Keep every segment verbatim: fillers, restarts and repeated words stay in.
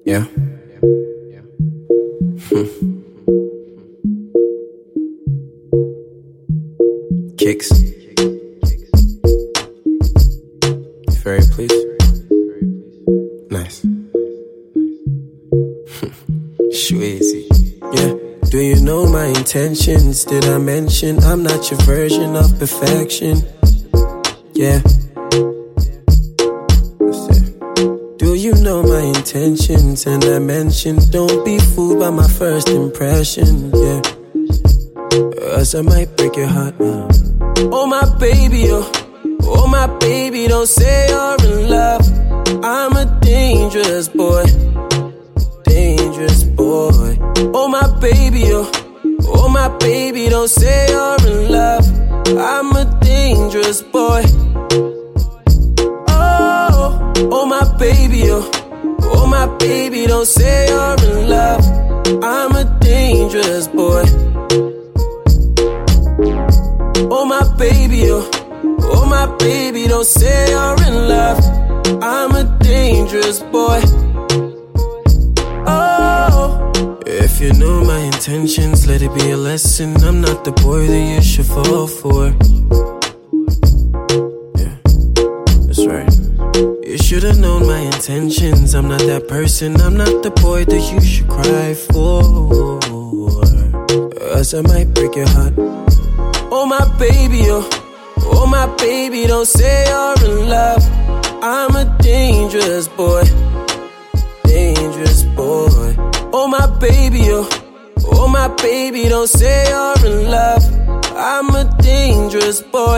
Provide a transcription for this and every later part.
Yeah. Hmm. Kicks. Very please. Nice. Shweezy. Yeah. Do you know my intentions? Did I mention I'm not your version of perfection? Yeah. Do you know my intentions? And I mentioned don't be fooled by my first impression. Yeah. Else I might break your heart now. Oh my baby, oh, oh my baby, don't say you're in love. I'm a dangerous boy, dangerous boy. Oh my baby, oh, oh my baby, don't say you're in love. I'm a dangerous boy. Oh, oh my baby, oh, oh my baby, don't say you're in love. I'm a dangerous boy. Oh my baby, oh, oh my baby, don't say you're in love. I'm a dangerous boy. Oh, if you know my intentions, let it be a lesson. I'm not the boy that you should fall for. Yeah, that's right. You should've known my intentions. I'm not that person. I'm not the boy that you should cry for. Else I might break your heart. Oh my baby, oh, oh my baby, don't say you're in love. I'm a dangerous boy, dangerous boy. Oh my baby, oh, oh my baby, don't say you're in love. I'm a dangerous boy.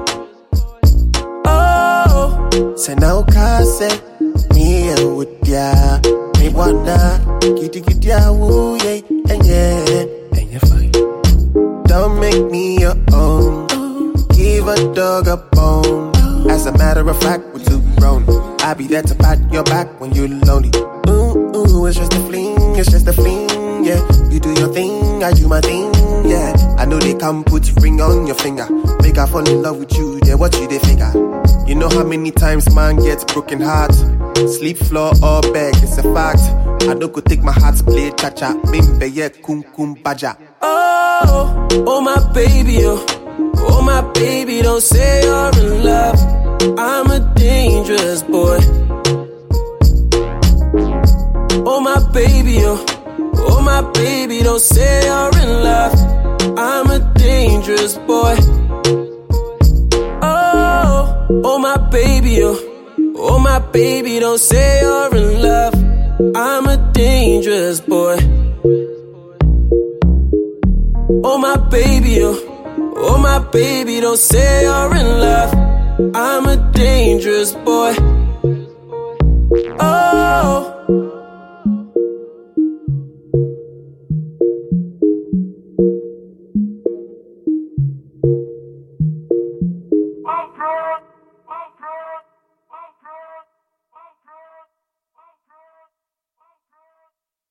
Oh, say now kase me a woodya, me wanna kitty kitty a woo yeah, and yeah, and you're fine. Don't make me your own. Give a dog a bone. As a matter of fact, we're too grown. I'll be there to pat your back when you're lonely. Ooh, ooh, it's just a fling, it's just a fling, yeah. You do your thing, I do my thing, yeah. I know they can't put ring on your finger. Make I fall in love with you, yeah, what you they figure? You know how many times man gets broken heart. Sleep floor or bed, it's a fact. I don't go take my heart play cha-cha. Bimbe yeah, kum kum baja. Oh, oh my baby, oh, oh my baby, don't say you're in love. I'm a dangerous boy. Oh my baby, oh, oh my baby, don't say you're in love. I'm a dangerous boy. Oh, oh my baby, oh, oh my baby, don't say you're in love. I'm a dangerous boy. Oh my baby, oh, oh my baby, don't say you're in love. I'm a dangerous boy. Oh.